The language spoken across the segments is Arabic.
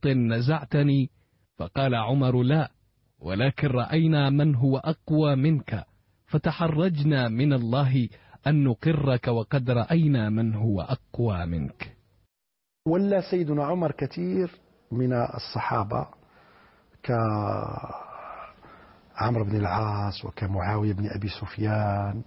بسيط نزعتني؟ فقال عمر: لا، ولكن رأينا من هو أقوى منك فتحرجنا من الله أن نقرك، وقد رأينا من هو أقوى منك. ولا سيدنا عمر كثير من الصحابة كعمرو بن العاص وكمعاوية بن أبي سفيان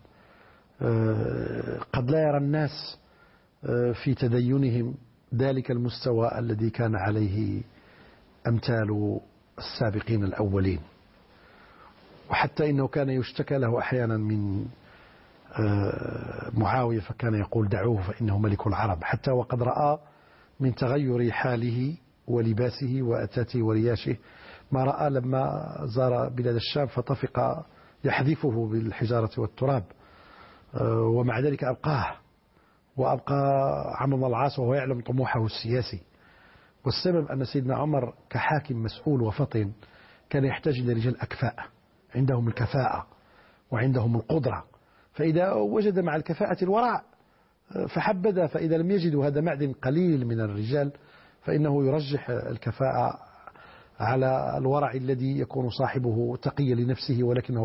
قد لا يرى الناس في تدينهم ذلك المستوى الذي كان عليه أمثال السابقين الأولين، وحتى إنه كان يشتكى له أحيانا من معاوية فكان يقول: دعوه فإنه ملك العرب، حتى وقد رأى من تغير حاله ولباسه وأتاته ورياشه ما رأى لما زار بلاد الشام فطفق يحذفه بالحجارة والتراب، ومع ذلك أبقاه وأبقى عمرو بن العاص وهو يعلم طموحه السياسي. والسبب أن سيدنا عمر كحاكم مسؤول وفطن كان يحتاج إلى رجال أكفاء عندهم الكفاءة وعندهم القدرة، فإذا وجد مع الكفاءة الورع فحبذا، فإذا لم يجدوا هذا معدن قليل من الرجال فإنه يرجح الكفاءة على الورع الذي يكون صاحبه تقي لنفسه ولكنه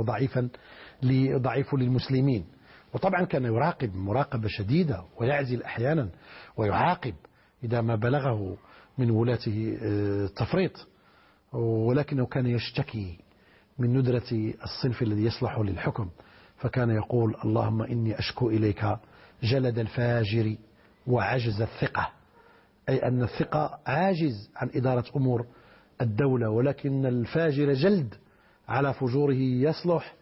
ضعيف للمسلمين. وطبعا كان يراقب مراقبة شديدة ويعزل أحيانا ويعاقب إذا ما بلغه من ولاته التفريط، ولكنه كان يشتكي من ندرة الصنف الذي يصلح للحكم، فكان يقول: اللهم إني أشكو إليك جلد الفاجر وعجز الثقة، أي أن الثقة عاجز عن إدارة أمور الدولة، ولكن الفاجر جلد على فجوره يصلح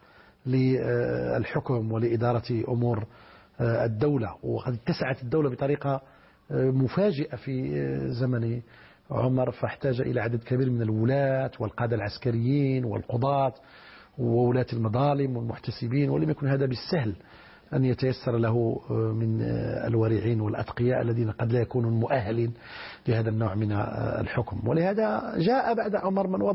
للحكم ولإدارة أمور الدولة. وقد اتسعت الدولة بطريقة مفاجئة في زمن عمر، فاحتاج إلى عدد كبير من الولاة والقادة العسكريين والقضاة وولاة المظالم والمحتسبين، ولم يكن هذا بالسهل أن يتيسر له من الورعين والأتقياء الذين قد لا يكونوا مؤهلين لهذا النوع من الحكم. ولهذا جاء بعد عمر من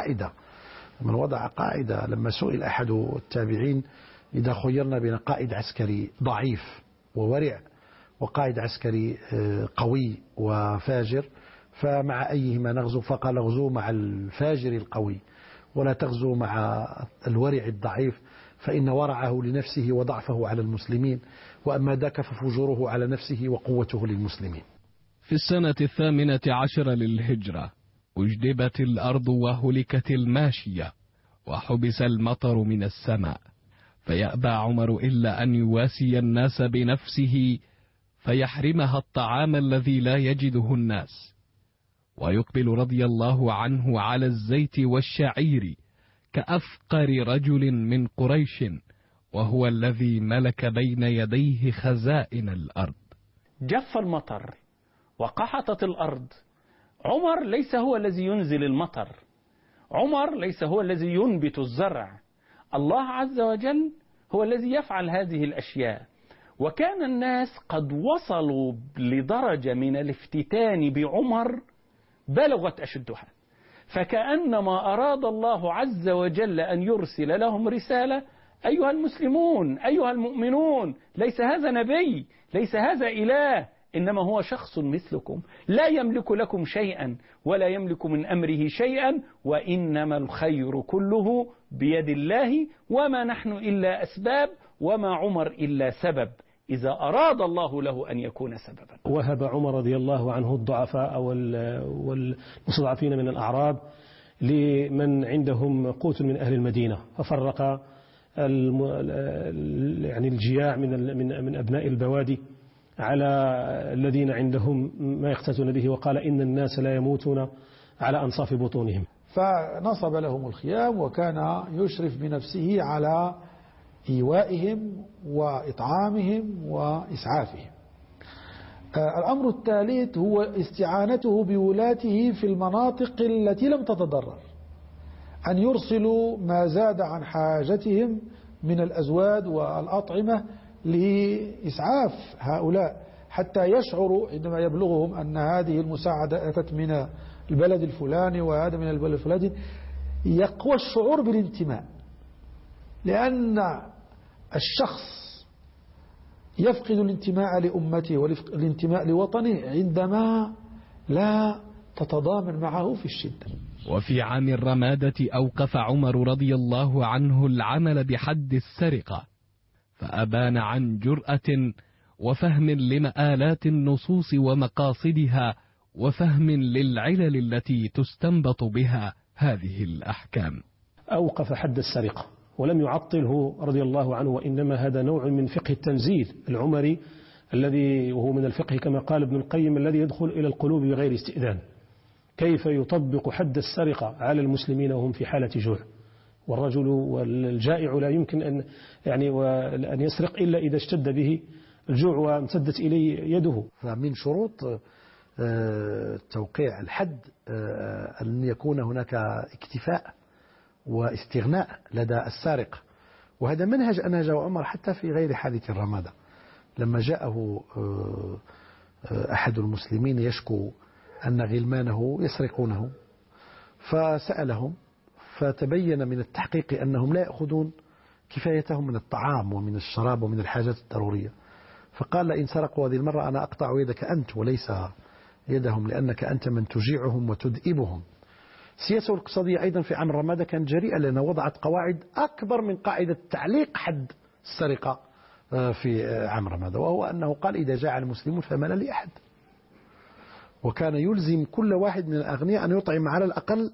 وضع قاعدة لما سئل أحد التابعين: إذا خيرنا بين قائد عسكري ضعيف وورع وقائد عسكري قوي وفاجر فمع أيهما نغزو؟ فقال: اغزوا مع الفاجر القوي ولا تغزوا مع الورع الضعيف، فإن ورعه لنفسه وضعفه على المسلمين، وأما ذاك ففجوره على نفسه وقوته للمسلمين. في السنة 18 للهجرة أجدبت الأرض وهلكت الماشية وحبس المطر من السماء، فيأبى عمر إلا أن يواسي الناس بنفسه فيحرمها الطعام الذي لا يجده الناس، ويقبل رضي الله عنه على الزيت والشعير كأفقر رجل من قريش، وهو الذي ملك بين يديه خزائن الأرض. جف المطر وقحطت الأرض. عمر ليس هو الذي ينزل المطر، عمر ليس هو الذي ينبت الزرع، الله عز وجل هو الذي يفعل هذه الأشياء. وكان الناس قد وصلوا لدرجة من الافتتان بعمر بلغت أشدها، فكأنما أراد الله عز وجل أن يرسل لهم رسالة: أيها المسلمون، أيها المؤمنون، ليس هذا نبي، ليس هذا إله، إنما هو شخص مثلكم لا يملك لكم شيئا ولا يملك من أمره شيئا، وإنما الخير كله بيد الله، وما نحن إلا أسباب، وما عمر إلا سبب إذا أراد الله له أن يكون سببا. وهب عمر رضي الله عنه الضعفاء والمستضعفين من الأعراب لمن عندهم قوت من أهل المدينة، ففرق يعني الجياع من أبناء البوادي على الذين عندهم ما يقتاتون به، وقال: إن الناس لا يموتون على أنصاف بطونهم. فنصب لهم الخيام وكان يشرف بنفسه على إيوائهم وإطعامهم وإسعافهم. الأمر الثالث هو استعانته بولاته في المناطق التي لم تتضرر، أن يرسلوا ما زاد عن حاجتهم من الأزواد والأطعمة لإسعاف هؤلاء، حتى يشعروا عندما يبلغهم أن هذه المساعدة أتت من البلد الفلاني وهذا من البلد الفلاني، يقوى الشعور بالانتماء، لأن الشخص يفقد الانتماء لأمته والانتماء لوطنه عندما لا تتضامن معه في الشدة. وفي عام الرمادة أوقف عمر رضي الله عنه العمل بحد السرقة، فأبان عن جرأة وفهم لمآلات النصوص ومقاصدها، وفهم للعلل التي تستنبط بها هذه الأحكام. أوقف حد السرقة ولم يعطله رضي الله عنه، وإنما هذا نوع من فقه التنزيل العمري الذي وهو من الفقه كما قال ابن القيم الذي يدخل إلى القلوب بغير استئذان. كيف يطبق حد السرقة على المسلمين وهم في حالة جوع، والرجل والجائع لا يمكن أن يسرق إلا إذا اشتد به الجوع وامتدت إليه يده. فمن شروط توقيع الحد أن يكون هناك اكتفاء واستغناء لدى السارق، وهذا منهج أنهجه عمر حتى في غير حادث الرمادة. لما جاءه أحد المسلمين يشكو أن غلمانه يسرقونه فسألهم، فتبين من التحقيق أنهم لا يأخذون كفايتهم من الطعام ومن الشراب ومن الحاجات الضرورية، فقال إن سرقوا هذه المرة أنا أقطع يدك أنت وليس يدهم، لأنك أنت من تجيعهم وتدئبهم. السياسة الاقتصادية أيضا في عام الرمادة كانت جريئة، لأنها وضعت قواعد أكبر من قاعدة تعليق حد السرقة في عام الرمادة، وهو أنه قال إذا جاع المسلمون فما لأحد، وكان يلزم كل واحد من الأغنياء أن يطعم على الأقل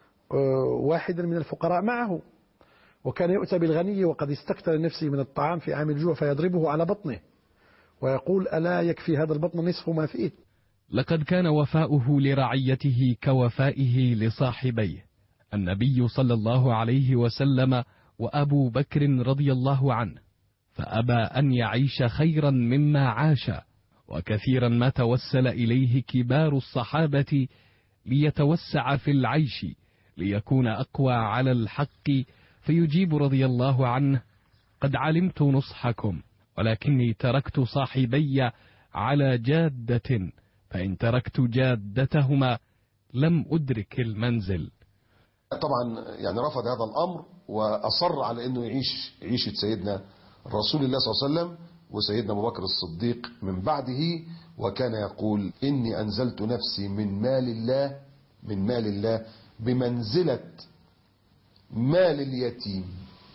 واحدا من الفقراء معه، وكان يؤتى بالغني وقد استكثر نفسه من الطعام في عام الجوع فيضربه على بطنه ويقول ألا يكفي هذا البطن نصف ما فيه. لقد كان وفاؤه لرعيته كوفائه لصاحبيه النبي صلى الله عليه وسلم وأبو بكر رضي الله عنه، فأبى أن يعيش خيرا مما عاش، وكثيرا ما توسل إليه كبار الصحابة ليتوسع في العيش ليكون أقوى على الحق، فيجيب رضي الله عنه قد علمت نصحكم ولكني تركت صاحبي على جادة، فإن تركت جادتهما لم أدرك المنزل. طبعا يعني رفض هذا الأمر وأصر على أنه يعيش عيشة سيدنا رسول الله صلى الله عليه وسلم وسيدنا أبو بكر الصديق من بعده، وكان يقول إني أنزلت نفسي من مال الله بمنزلة مال اليتيم.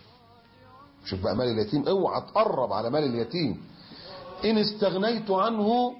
شوف بقى مال اليتيم، اوعى تقرب على مال اليتيم، إن استغنيت عنه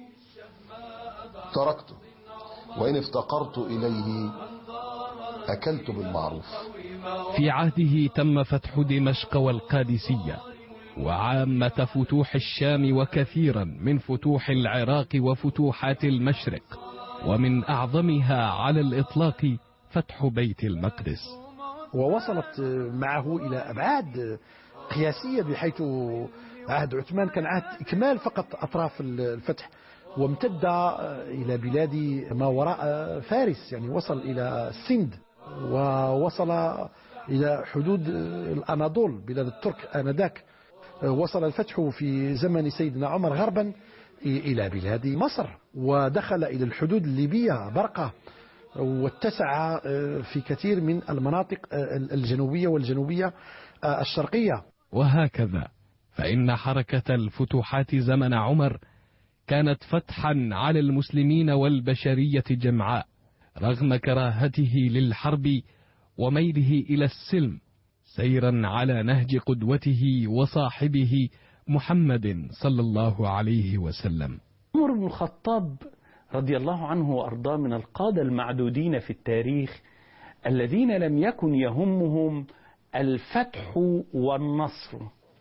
تركته وإن افتقرت إليه أكلت بالمعروف. في عهده تم فتح دمشق والقادسية وعامة فتوح الشام وكثيرا من فتوح العراق وفتوحات المشرق، ومن أعظمها على الإطلاق فتح بيت المقدس. ووصلت معه إلى أبعاد قياسية، بحيث عهد عثمان كان عهد إكمال فقط أطراف الفتح، وامتد إلى بلاد ما وراء فارس، يعني وصل إلى السند ووصل إلى حدود الأناضول بلاد الترك آنذاك. وصل الفتح في زمن سيدنا عمر غربا إلى بلاد مصر، ودخل إلى الحدود الليبية برقة، واتسع في كثير من المناطق الجنوبية والجنوبية الشرقية. وهكذا فإن حركة الفتوحات زمن عمر كانت فتحا على المسلمين والبشرية جمعاء، رغم كراهته للحرب وميله إلى السلم، سيرا على نهج قدوته وصاحبه محمد صلى الله عليه وسلم. عمر بن الخطاب رضي الله عنه وأرضاه من القادة المعدودين في التاريخ الذين لم يكن يهمهم الفتح والنصر،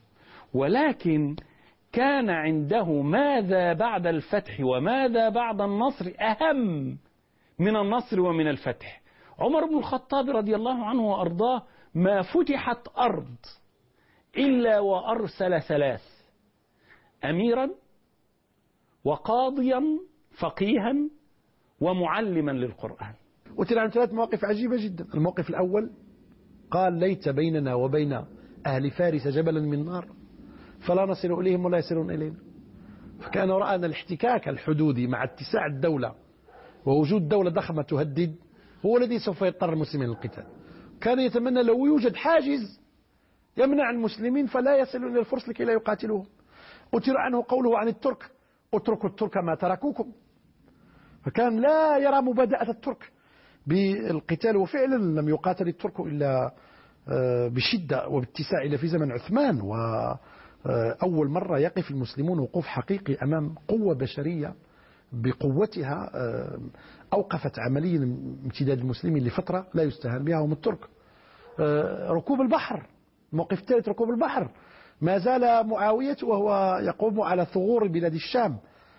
ولكن كان عنده ماذا بعد الفتح وماذا بعد النصر أهم من النصر ومن الفتح. عمر بن الخطاب رضي الله عنه وأرضاه ما فتحت أرض إلا وأرسل 3: أميرا وقاضيا فقيها ومعلما للقرآن. وتلا عن 3 مواقف عجيبة جدا. الموقف الأول قال ليت بيننا وبين أهل فارس جبلا من نار فلا نصل إليهم ولا يصلون إلينا. فكان رأى أن الاحتكاك الحدودي مع اتساع الدولة ووجود دولة ضخمة تهدد هو الذي سوف يضطر المسلمين للقتال. كان يتمنى لو يوجد حاجز يمنع المسلمين فلا يصلون إلى الفرس لكي لا يقاتلوهم. أتر عنه قوله عن الترك: اتركوا الترك ما تركوكم. فكان لا يرى مبادئة الترك بالقتال، وفعلا لم يقاتل الترك إلا بشدة وباتساع إلا في زمن عثمان، وأول مرة يقف المسلمون وقوف حقيقي أمام قوة بشرية بقوتها أوقفت عمليا امتداد المسلمين لفترة لا يستهان بها هم الترك. ركوب البحر، الموقف الثالث ركوب البحر، ما زال معاوية وهو يقوم على ثغور بلاد الشام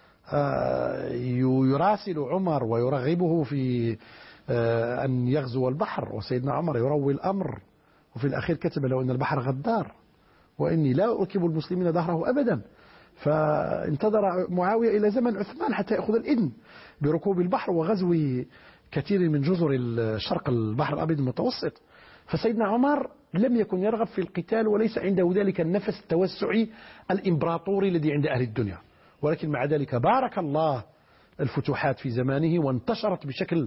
يراسل عمر ويرغبه في أن يغزو البحر، وسيدنا عمر يروي الأمر، وفي الأخير كتب له أن البحر غدار وإني لا أركب المسلمين ظهره أبدا. فانتظر معاوية إلى زمن عثمان حتى يأخذ الإذن بركوب البحر وغزو كثير من جزر شرق البحر الأبيض المتوسط. فسيدنا عمر لم يكن يرغب في القتال، وليس عنده ذلك النفس التوسعي الإمبراطوري الذي عند أهل الدنيا، ولكن مع ذلك بارك الله الفتوحات في زمانه وانتشرت بشكل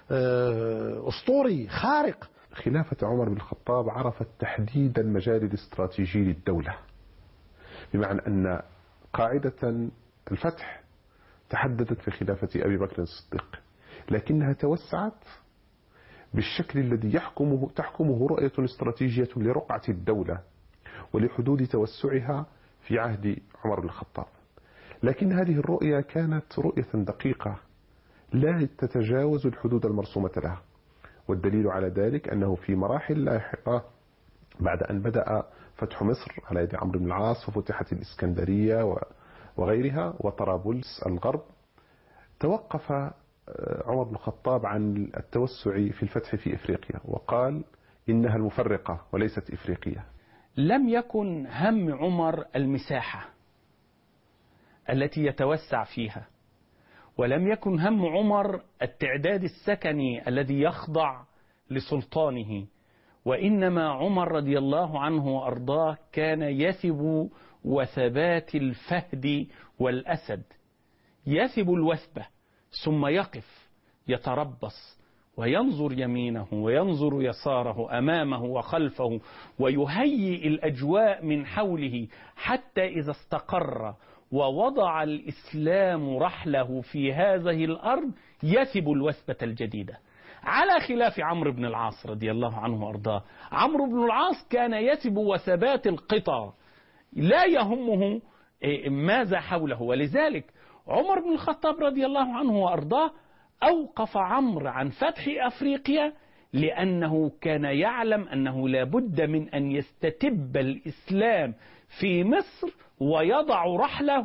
أسطوري خارق. خلافة عمر بن الخطاب عرفت تحديد المجال الاستراتيجي للدولة، بمعنى أن قاعدة الفتح تحددت في خلافة أبي بكر الصديق، لكنها توسعت بالشكل الذي تحكمه رؤية استراتيجية لرقعة الدولة ولحدود توسعها في عهد عمر بن الخطاب. لكن هذه الرؤية كانت رؤية دقيقة لا تتجاوز الحدود المرسومة لها، والدليل على ذلك أنه في مراحل لاحقة بعد أن بدأ فتح مصر على يد عمرو بن العاص وفتحت الإسكندرية وغيرها وطرابلس الغرب، توقف عمر بن الخطاب عن التوسع في الفتح في إفريقيا وقال إنها المفرقة وليست إفريقية. لم يكن هم عمر المساحة التي يتوسع فيها، ولم يكن هم عمر التعداد السكني الذي يخضع لسلطانه، وإنما عمر رضي الله عنه وأرضاه كان يثب وثبات الفهد والأسد، يثب الوثبة ثم يقف يتربص وينظر يمينه وينظر يساره أمامه وخلفه، ويهيئ الأجواء من حوله حتى إذا استقر ووضع الإسلام رحله في هذه الأرض يثب الوثبة الجديدة، على خلاف عمرو بن العاص رضي الله عنه وأرضاه. عمرو بن العاص كان يثب وثبات القطع، لا يهمه ماذا حوله، ولذلك عمر بن الخطاب رضي الله عنه وأرضاه أوقف عمرو عن فتح أفريقيا، لأنه كان يعلم أنه لا بد من أن يستتب الإسلام في مصر ويضع رحله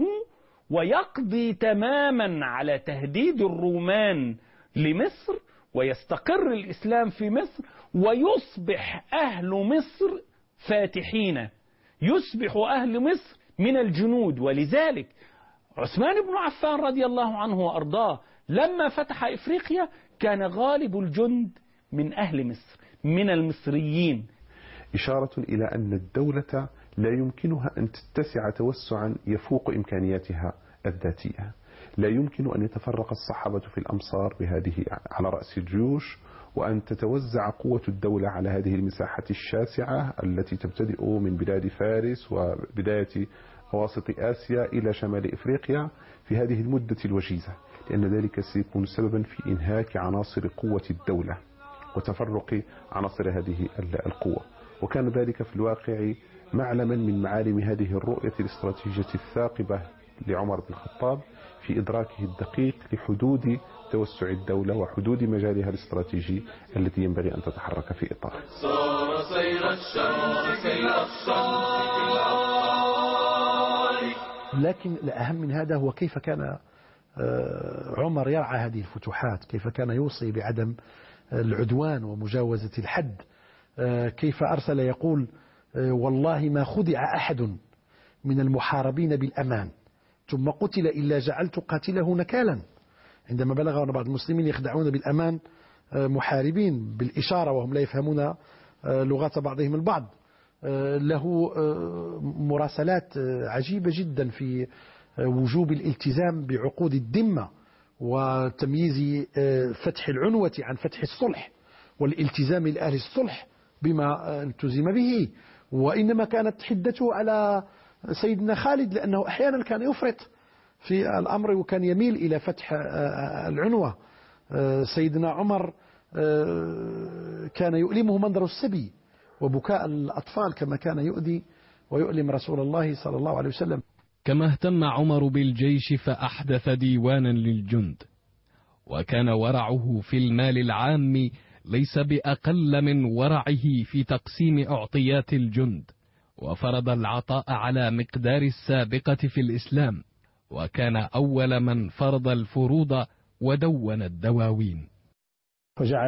ويقضي تماما على تهديد الرومان لمصر، ويستقر الإسلام في مصر، ويصبح أهل مصر فاتحين، يصبح أهل مصر من الجنود. ولذلك عثمان بن عفان رضي الله عنه وأرضاه لما فتح إفريقيا كان غالب الجند من أهل مصر، من المصريين، إشارة إلى أن الدولة لا يمكنها أن تتسع توسعا يفوق إمكانياتها الذاتية. لا يمكن أن يتفرق الصحابة في الأمصار بهذه على رأس الجيوش، وأن تتوزع قوة الدولة على هذه المساحة الشاسعة التي تبتدئ من بلاد فارس وبداية أواسط آسيا إلى شمال إفريقيا في هذه المدة الوجيزة، لأن ذلك سيكون سببا في إنهاك عناصر قوة الدولة وتفرق عناصر هذه القوة. وكان ذلك في الواقع معلما من معالم هذه الرؤية الاستراتيجية الثاقبة لعمر بن الخطاب في إدراكه الدقيق لحدود توسع الدولة وحدود مجالها الاستراتيجي التي ينبغي أن تتحرك في إطاره. صار سير الشمس سير لكن الأهم من هذا هو كيف كان عمر يرعى هذه الفتوحات، كيف كان يوصي بعدم العدوان ومجاوزة الحد، كيف أرسل يقول والله ما خدع أحد من المحاربين بالأمان ثم قتل إلا جعلت قاتله نكالا. عندما بلغ بعض المسلمين يخدعون بالأمان محاربين بالإشارة وهم لا يفهمون لغات بعضهم البعض. له مراسلات عجيبة جدا في وجوب الالتزام بعقود الذمة وتمييز فتح العنوة عن فتح الصلح، والالتزام لأهل الصلح بما التزم به. وإنما كانت حدته على سيدنا خالد، لأنه أحيانا كان يفرط في الأمر وكان يميل إلى فتح العنوة. سيدنا عمر كان يؤلمه منظر السبي وبكاء الأطفال كما كان يؤذي ويؤلم رسول الله صلى الله عليه وسلم. كما اهتم عمر بالجيش فأحدث ديوانا للجند، وكان ورعه في المال العام ليس بأقل من ورعه في تقسيم أعطيات الجند، وفرض العطاء على مقدار السابقة في الإسلام، وكان أول من فرض الفروض ودون الدواوين. وجعل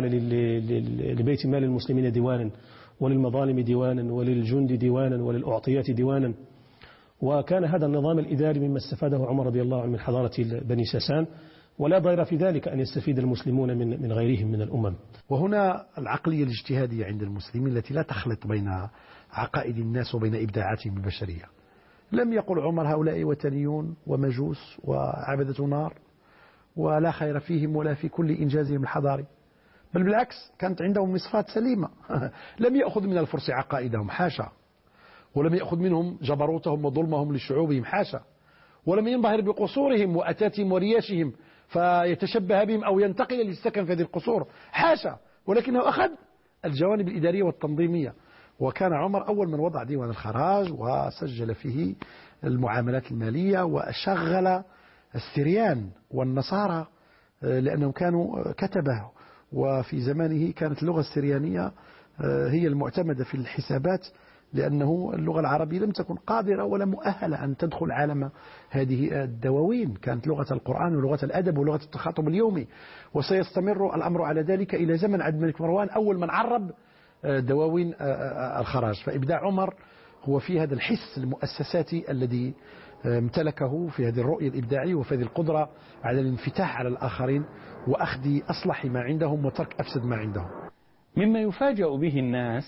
لبيت مال المسلمين ديوانا، وللمظالم ديوانا، وللجند ديوانا، وللأعطيات ديوانا. وكان هذا النظام الإداري مما استفاده عمر رضي الله عنه من حضارة بني ساسان، ولا ضير في ذلك أن يستفيد المسلمون من غيرهم من الأمم. وهنا العقلية الاجتهادية عند المسلمين التي لا تخلط بين عقائد الناس وبين إبداعاتهم البشرية. لم يقل عمر هؤلاء وثنيون ومجوس وعبدة نار ولا خير فيهم ولا في كل إنجازهم الحضاري، بل بالعكس كانت عندهم مصفات سليمة. لم يأخذ من الفرس عقائدهم، حاشا، ولم يأخذ منهم جبروتهم وظلمهم لشعوبهم، حاشا، ولم ينبهر بقصورهم وأتاتهم ورياشهم فيتشبه بهم أو ينتقل للسكن في هذه القصور، حاشا، ولكنه أخذ الجوانب الإدارية والتنظيمية. وكان عمر أول من وضع ديوان الخراج وسجل فيه المعاملات المالية، وشغل السريان والنصارى لأنهم كانوا كتبه، وفي زمانه كانت اللغة السريانية هي المعتمدة في الحسابات، لأنه اللغة العربية لم تكن قادرة ولا مؤهلة أن تدخل عالم هذه الدواوين، كانت لغة القرآن ولغة الأدب ولغة التخاطب اليومي. وسيستمر الأمر على ذلك إلى زمن عبد الملك مروان أول من عرب دواوين الخراج. فإبداع عمر هو في هذا الحس المؤسساتي الذي امتلكه في هذه الرؤية الإبداعية وفي هذه القدرة على الانفتاح على الآخرين وأخذ أصلح ما عندهم وترك أفسد ما عندهم. مما يفاجأ به الناس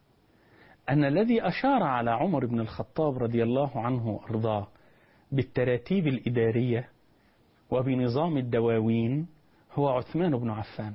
أن الذي أشار على عمر بن الخطاب رضي الله عنه وأرضاه بالتراتيب الإدارية وبنظام الدواوين هو عثمان بن عفان.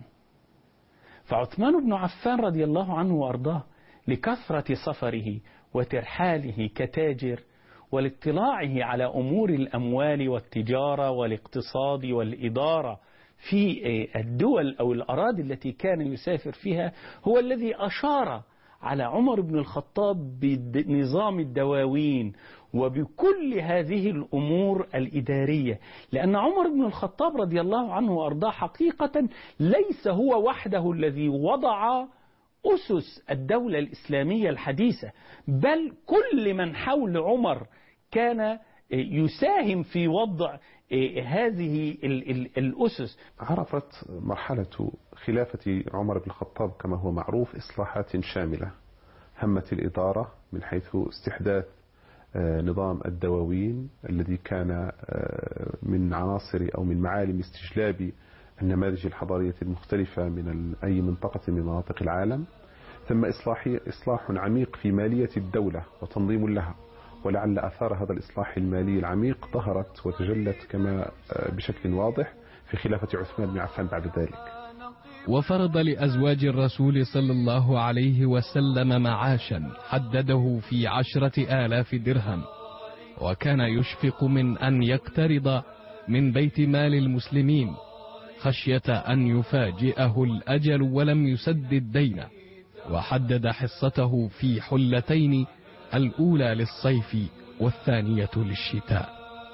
فعثمان بن عفان رضي الله عنه وأرضاه لكثرة سفره وترحاله كتاجر ولاطلاعه على أمور الأموال والتجارة والاقتصاد والإدارة في الدول أو الأراضي التي كان يسافر فيها، هو الذي أشار على عمر بن الخطاب بنظام الدواوين وبكل هذه الأمور الإدارية، لأن عمر بن الخطاب رضي الله عنه وأرضاه حقيقة ليس هو وحده الذي وضع أسس الدولة الإسلامية الحديثة، بل كل من حول عمر كان يساهم في وضع هذه الأسس. عرفت مرحلة خلافة عمر بن الخطاب كما هو معروف إصلاحات شاملة همت الإدارة من حيث استحداث نظام الدواوين الذي كان من عناصر أو من معالم استجلاب النماذج الحضارية المختلفة من أي منطقة من مناطق العالم. ثم إصلاح عميق في مالية الدولة وتنظيم لها، ولعل أثار هذا الإصلاح المالي العميق ظهرت وتجلت كما بشكل واضح في خلافة عثمان بن عفان بعد ذلك. وفرض لأزواج الرسول صلى الله عليه وسلم معاشا حدده في 10,000 درهم، وكان يشفق من أن يقترض من بيت مال المسلمين خشية أن يفاجئه الأجل ولم يسدد دينه، وحدد حصته في حلتين، الأولى للصيف والثانية للشتاء.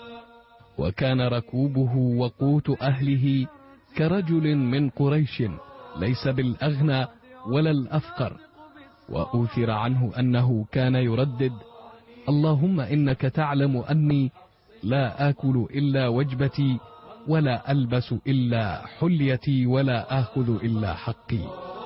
وكان ركوبه وقوت أهله كرجل من قريش ليس بالأغنى ولا الأفقر. وأوثر عنه أنه كان يردد: اللهم إنك تعلم أني لا آكل إلا وجبتي ولا ألبس إلا حليتي ولا آخذ إلا حقي.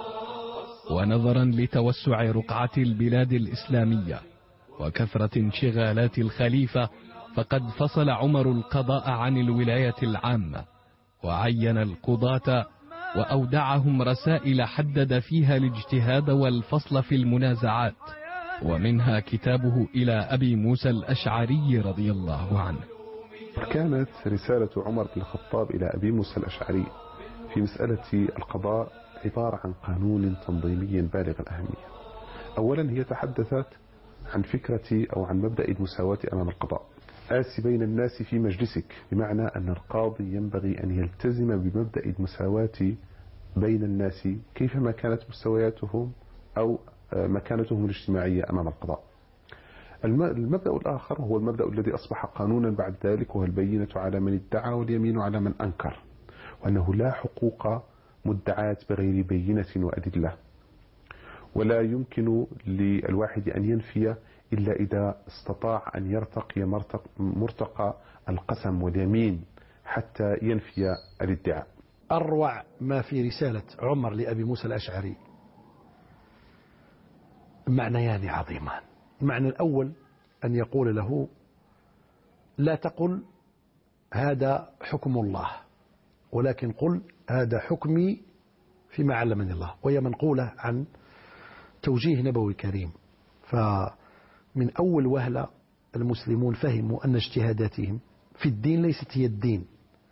ونظرا لتوسع رقعة البلاد الإسلامية وكثرة انشغالات الخليفة، فقد فصل عمر القضاء عن الولاية العامة، وعين القضاة وأودعهم رسائل حدد فيها الاجتهاد والفصل في المنازعات، ومنها كتابه إلى أبي موسى الأشعري رضي الله عنه. كانت رسالة عمر بن الخطاب إلى أبي موسى الأشعري في مسألة القضاء عبارة عن قانون تنظيمي بالغ الأهمية. أولا هي تحدثت عن فكرة أو عن مبدأ المساواة أمام القضاء، آسي بين الناس في مجلسك، بمعنى أن القاضي ينبغي أن يلتزم بمبدأ المساواة بين الناس كيفما كانت مستوياتهم أو مكانتهم الاجتماعية أمام القضاء. المبدأ الآخر هو المبدأ الذي أصبح قانونا بعد ذلك، وهو البينة على من ادعى واليمين على من أنكر، وأنه لا حقوق مدعاة بغير بينة وأدلة، ولا يمكن للواحد أن ينفي إلا إذا استطاع أن يرتقي مرتقى القسم واليمين حتى ينفي الادعاء. أروع ما في رسالة عمر لأبي موسى الأشعري معنيان عظيمان. المعنى الأول أن يقول له: لا تقل هذا حكم الله، ولكن قل هذا حكمي فيما علمني الله، وهي منقولة عن توجيه نبوي كريم. فمن أول وهلة المسلمون فهموا أن اجتهاداتهم في الدين ليست هي الدين،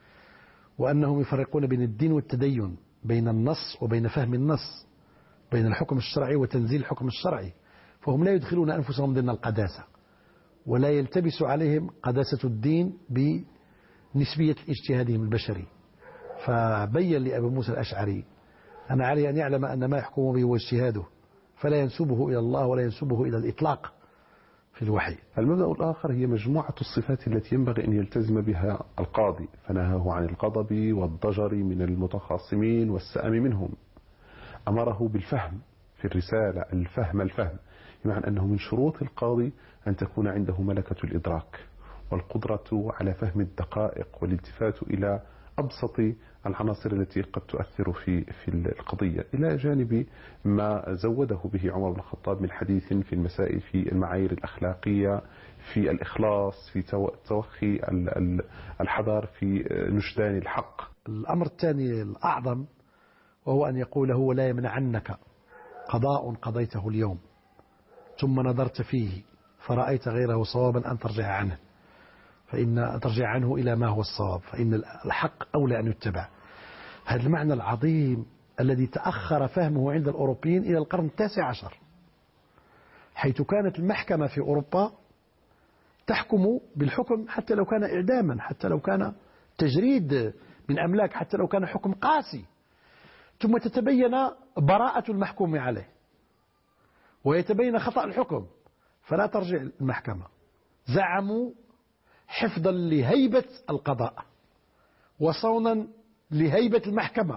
وأنهم يفرقون بين الدين والتدين، بين النص وبين فهم النص، بين الحكم الشرعي وتنزيل الحكم الشرعي. فهم لا يدخلون أنفسهم ضمن القداسة، ولا يلتبس عليهم قداسة الدين بنسبية اجتهادهم البشري. فبين لأبي موسى الأشعري أن عليه أن يعلم أن ما يحكم به هو اجتهاده، فلا ينسبه إلى الله ولا ينسبه إلى الإطلاق في الوحي. المبدأ الآخر هي مجموعة الصفات التي ينبغي أن يلتزم بها القاضي، فنهاه عن الغضب والضجر من المتخاصمين والسأم منهم. أمره بالفهم في الرسالة، الفهم، بمعنى أنه من شروط القاضي أن تكون عنده ملكة الإدراك والقدرة على فهم الدقائق والالتفات إلى أبسط العناصر التي قد تؤثر في القضية، إلى جانب ما زوده به عمر بن الخطاب من حديث في المسائل، في المعايير الأخلاقية، في الإخلاص، في توخي الحذر، في نشدان الحق. الأمر الثاني الأعظم وهو أن يقول: هو لا يمنعنك قضاء قضيته اليوم ثم نظرت فيه فرأيت غيره صوابا أن ترجع عنه، فإن ترجع عنه إلى ما هو الصواب، فإن الحق أولى أن يتبع. هذا المعنى العظيم الذي تأخر فهمه عند الأوروبيين إلى القرن 19، حيث كانت المحكمة في أوروبا تحكم بالحكم حتى لو كان إعداما، حتى لو كان تجريد من أملاك، حتى لو كان حكم قاسي، ثم تتبين براءة المحكوم عليه ويتبين خطأ الحكم فلا ترجع المحكمة. زعموا حفظا لهيبة القضاء وصونا لهيبة المحكمة،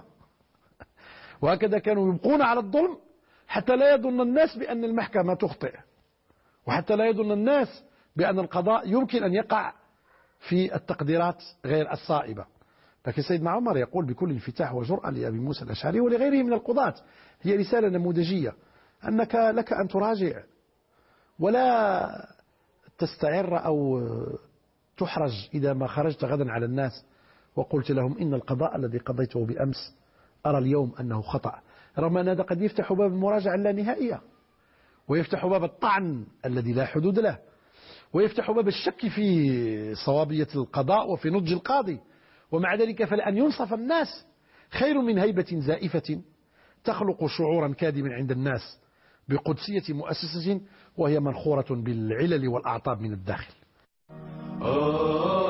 وهكذا كانوا يبقون على الظلم حتى لا يظن الناس بأن المحكمة تخطئ، وحتى لا يظن الناس بأن القضاء يمكن أن يقع في التقديرات غير الصائبة. لكن سيدنا عمر يقول بكل انفتاح وجرأة لأبي موسى الأشعري ولغيره من القضاة، هي رسالة نموذجية، أنك لك أن تراجع ولا تستعر أو تحرج إذا ما خرجت غدا على الناس وقلت لهم إن القضاء الذي قضيته بأمس أرى اليوم أنه خطأ، رغم أن هذا قد يفتح باب المراجعة اللانهائية، ويفتح باب الطعن الذي لا حدود له، ويفتح باب الشك في صوابية القضاء وفي نضج القاضي. ومع ذلك فلأن ينصف الناس خير من هيبة زائفة تخلق شعورا كاذبا عند الناس بقدسية مؤسسة وهي منخورة بالعلل والأعطاب من الداخل.